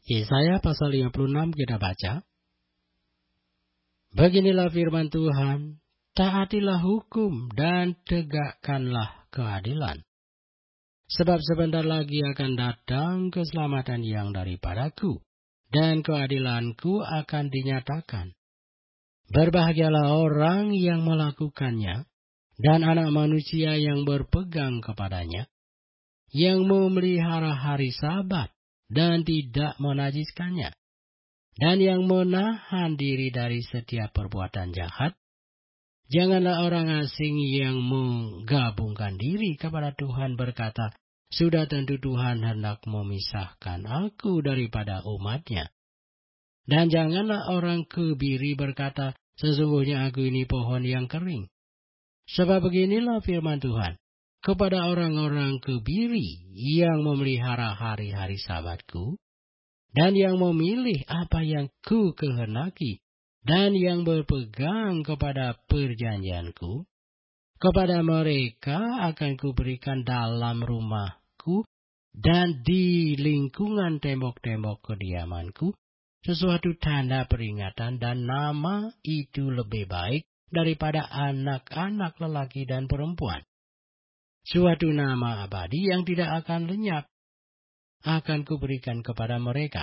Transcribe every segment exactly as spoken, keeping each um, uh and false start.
Yesaya pasal lima puluh enam kita baca. Beginilah firman Tuhan, taatilah hukum dan tegakkanlah keadilan. Sebab sebentar lagi akan datang keselamatan yang daripadaku, dan keadilanku akan dinyatakan. Berbahagialah orang yang melakukannya, dan anak manusia yang berpegang kepadanya, yang memelihara hari Sabat dan tidak menajiskannya, dan yang menahan diri dari setiap perbuatan jahat. Janganlah orang asing yang menggabungkan diri kepada Tuhan berkata, sudah tentu Tuhan hendak memisahkan aku daripada umatnya. Dan janganlah orang kebiri berkata, sesungguhnya aku ini pohon yang kering. Sebab beginilah firman Tuhan, kepada orang-orang kebiri yang memelihara hari-hari Sabatku, dan yang memilih apa yang ku kehendaki, dan yang berpegang kepada perjanjianku, kepada mereka akan kuberikan dalam rumahku dan di lingkungan tembok-tembok kediamanku sesuatu tanda peringatan, dan nama itu lebih baik daripada anak-anak lelaki dan perempuan. Suatu nama abadi yang tidak akan lenyap akan kuberikan kepada mereka.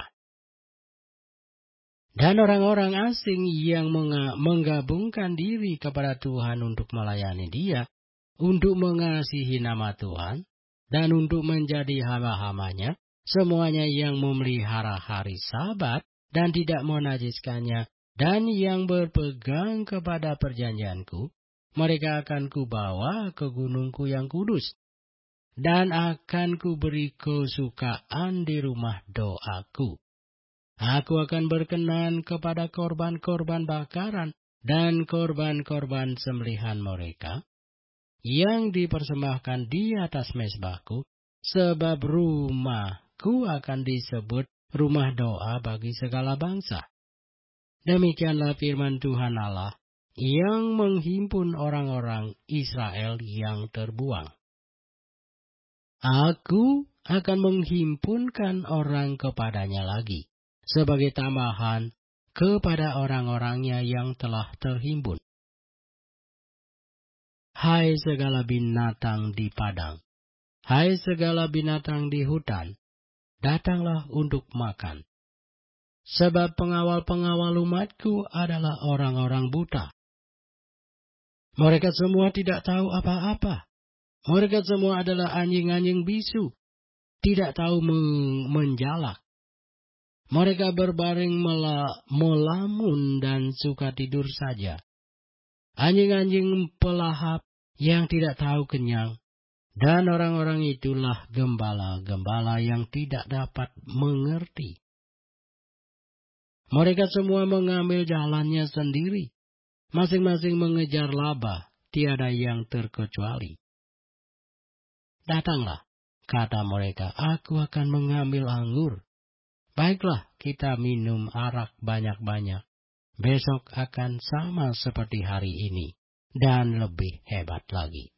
Dan orang-orang asing yang menggabungkan diri kepada Tuhan untuk melayani Dia, untuk mengasihi nama Tuhan, dan untuk menjadi hamba-hambanya, semuanya yang memelihara hari Sabat dan tidak menajiskannya, dan yang berpegang kepada perjanjianku, mereka akan kubawa ke gunungku yang kudus, dan akan kuberi kesukaan di rumah doaku. Aku akan berkenan kepada korban-korban bakaran dan korban-korban sembelihan mereka yang dipersembahkan di atas mezbahku, sebab rumahku akan disebut rumah doa bagi segala bangsa. Demikianlah firman Tuhan Allah yang menghimpun orang-orang Israel yang terbuang. Aku akan menghimpunkan orang kepadanya lagi, sebagai tambahan kepada orang-orangnya yang telah terhimpun. Hai segala binatang di padang, hai segala binatang di hutan, datanglah untuk makan. Sebab pengawal-pengawal umatku adalah orang-orang buta. Mereka semua tidak tahu apa-apa. Mereka semua adalah anjing-anjing bisu, tidak tahu men- menjalak. Mereka berbaring mela- melamun dan suka tidur saja. Anjing-anjing pelahap yang tidak tahu kenyang. Dan orang-orang itulah gembala-gembala yang tidak dapat mengerti. Mereka semua mengambil jalannya sendiri. Masing-masing mengejar laba, tiada yang terkecuali. Datanglah, kata mereka, aku akan mengambil anggur. Baiklah, kita minum arak banyak-banyak. Besok akan sama seperti hari ini, dan lebih hebat lagi.